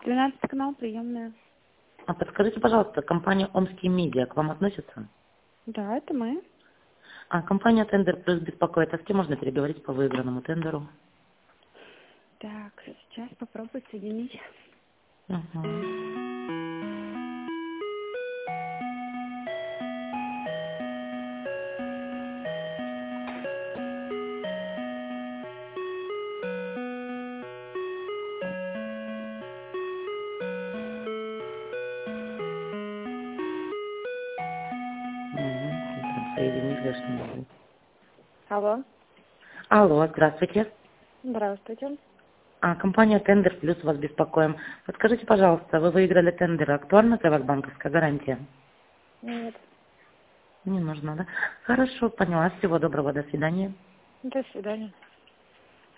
12 канал, приемная. А подскажите, пожалуйста, компания «Омские медиа» к вам относится? Да, это мы. А компания «Тендер Плюс» беспокоит. А с кем можно переговорить по выигранному тендеру? Так, сейчас попробую соединить. Угу. Соединили, что могу. Алло. Алло, здравствуйте. Здравствуйте. Компания «Тендер Плюс» вас беспокоим. Подскажите, пожалуйста, вы выиграли тендер. Актуальна для вас банковская гарантия? Нет. Не нужно, да? Хорошо, поняла. Всего доброго, до свидания. До свидания.